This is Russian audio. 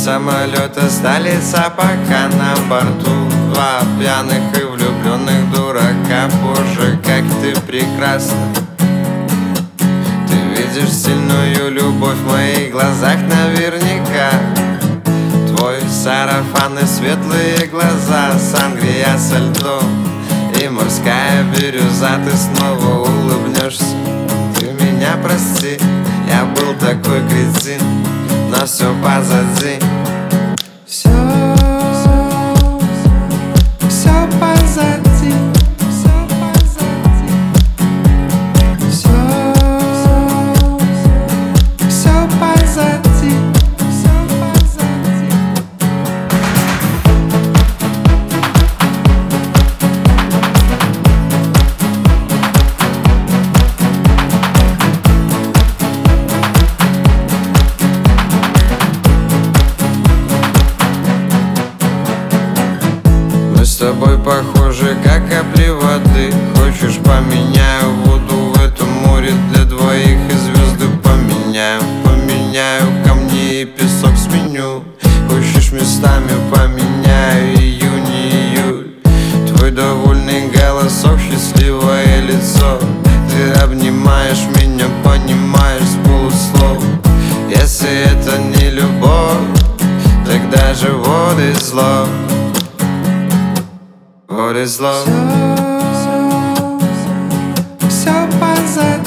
самолет остались, а пока на борту два пьяных и влюбленных дурака. Боже, как ты прекрасна! Ты видишь сильную любовь в моих глазах наверняка. Твой сарафан и светлые глаза, сангрия со льдом и морская бирюза. Ты снова улыбнешься, ты меня прости, я был такой кретин, но все позади. Все позади. Все позади. Мы с тобой похожи, как капли воды. Хочешь, поменяю воду в этом море для двоих, и звезды поменяю. Поменяю камни и песок сменю. Хочешь, местами поменяю июнь и июль. Твой довольный голосок, счастливое лицо. Ты обнимаешь меня, понимаешь с полуслов. Если это не любовь, тогда же вот и зло. What is love? Все позади.